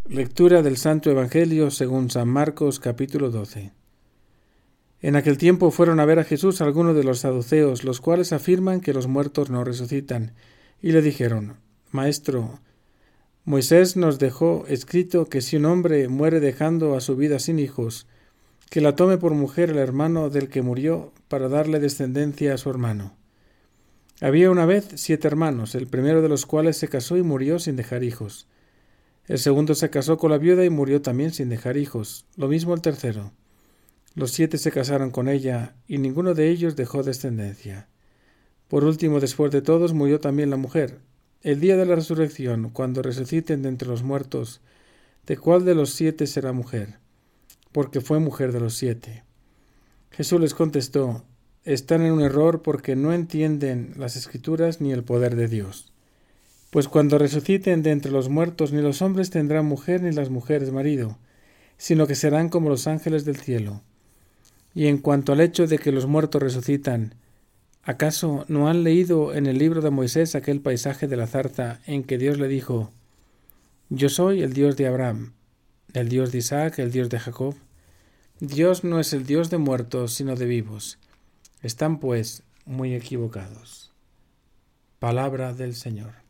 Lectura del Santo Evangelio según San Marcos, capítulo 12. En aquel tiempo fueron a ver a Jesús algunos de los saduceos, los cuales afirman que los muertos no resucitan, y le dijeron: Maestro, Moisés nos dejó escrito que si un hombre muere dejando a su vida sin hijos, que la tome por mujer el hermano del que murió para darle descendencia a su hermano. Había una vez 7 hermanos, el primero de los cuales se casó y murió sin dejar hijos. El segundo se casó con la viuda y murió también sin dejar hijos. Lo mismo el tercero. Los 7 se casaron con ella y ninguno de ellos dejó descendencia. Por último, después de todos, murió también la mujer. El día de la resurrección, cuando resuciten de entre los muertos, ¿de cuál de los 7 será mujer? Porque fue mujer de los 7. Jesús les contestó: están en un error porque no entienden las Escrituras ni el poder de Dios. Pues cuando resuciten de entre los muertos, ni los hombres tendrán mujer ni las mujeres marido, sino que serán como los ángeles del cielo. Y en cuanto al hecho de que los muertos resucitan, ¿acaso no han leído en el libro de Moisés aquel paisaje de la zarza en que Dios le dijo: Yo soy el Dios de Abraham, el Dios de Isaac, el Dios de Jacob? Dios no es el Dios de muertos, sino de vivos. Están, pues, muy equivocados. Palabra del Señor.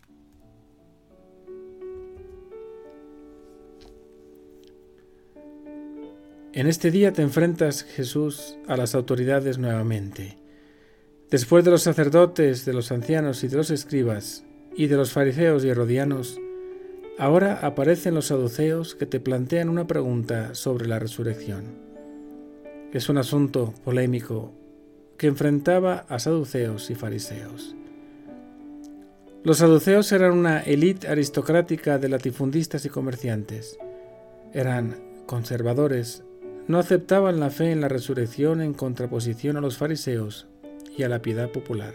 En este día te enfrentas, Jesús, a las autoridades nuevamente. Después de los sacerdotes, de los ancianos y de los escribas, y de los fariseos y herodianos, ahora aparecen los saduceos que te plantean una pregunta sobre la resurrección. Es un asunto polémico que enfrentaba a saduceos y fariseos. Los saduceos eran una élite aristocrática de latifundistas y comerciantes. Eran conservadores. No aceptaban la fe en la resurrección en contraposición a los fariseos y a la piedad popular.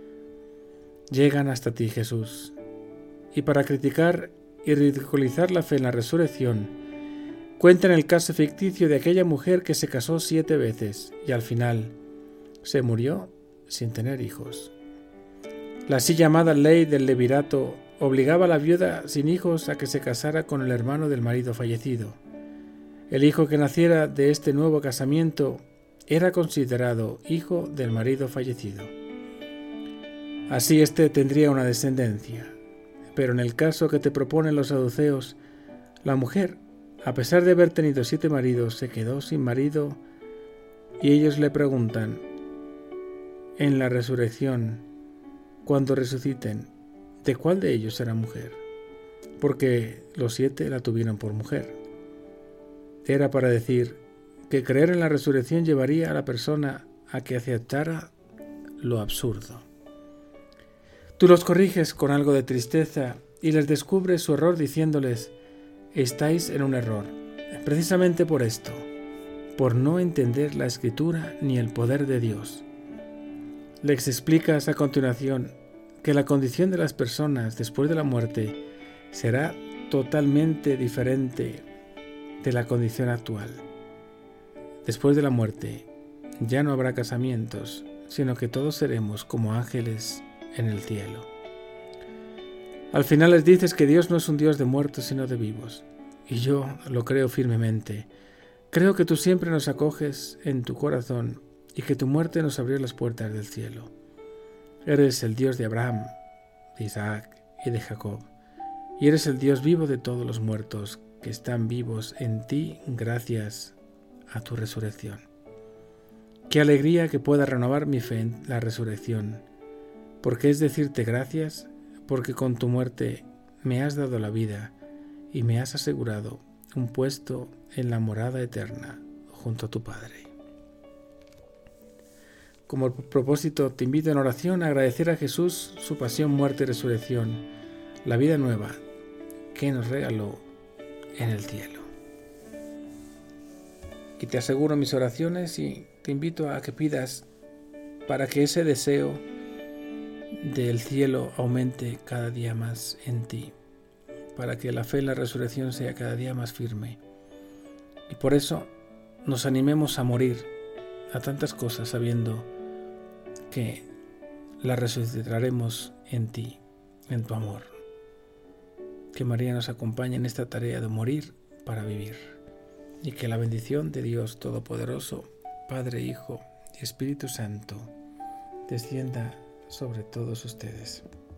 Llegan hasta ti, Jesús, y para criticar y ridiculizar la fe en la resurrección, cuentan el caso ficticio de aquella mujer que se casó 7 veces y al final se murió sin tener hijos. La así llamada ley del levirato obligaba a la viuda sin hijos a que se casara con el hermano del marido fallecido. El hijo que naciera de este nuevo casamiento era considerado hijo del marido fallecido. Así éste tendría una descendencia. Pero en el caso que te proponen los saduceos, la mujer, a pesar de haber tenido 7 maridos, se quedó sin marido y ellos le preguntan: en la resurrección, cuando resuciten, ¿de cuál de ellos será mujer? Porque los 7 la tuvieron por mujer. Era para decir que creer en la resurrección llevaría a la persona a que aceptara lo absurdo. Tú los corriges con algo de tristeza y les descubres su error diciéndoles: estáis en un error, precisamente por esto, por no entender la Escritura ni el poder de Dios. Les explicas a continuación que la condición de las personas después de la muerte será totalmente diferente de la condición actual. Después de la muerte ya no habrá casamientos, sino que todos seremos como ángeles en el cielo. Al final les dices que Dios no es un Dios de muertos, sino de vivos. Y yo lo creo firmemente. Creo que tú siempre nos acoges en tu corazón y que tu muerte nos abrió las puertas del cielo. Eres el Dios de Abraham, de Isaac y de Jacob, y eres el Dios vivo de todos los muertos que están vivos en ti gracias a tu resurrección. Qué alegría que pueda renovar mi fe en la resurrección, porque es decirte gracias, porque con tu muerte me has dado la vida y me has asegurado un puesto en la morada eterna junto a tu Padre. Como propósito, te invito en oración a agradecer a Jesús su pasión, muerte y resurrección, la vida nueva que nos regaló en el cielo. Y te aseguro mis oraciones y te invito a que pidas para que ese deseo del cielo aumente cada día más en ti, para que la fe en la resurrección sea cada día más firme. Y por eso nos animemos a morir a tantas cosas sabiendo que la resucitaremos en ti, en tu amor. que María nos acompañe en esta tarea de morir para vivir. Y que la bendición de Dios Todopoderoso, Padre, Hijo y Espíritu Santo, descienda sobre todos ustedes.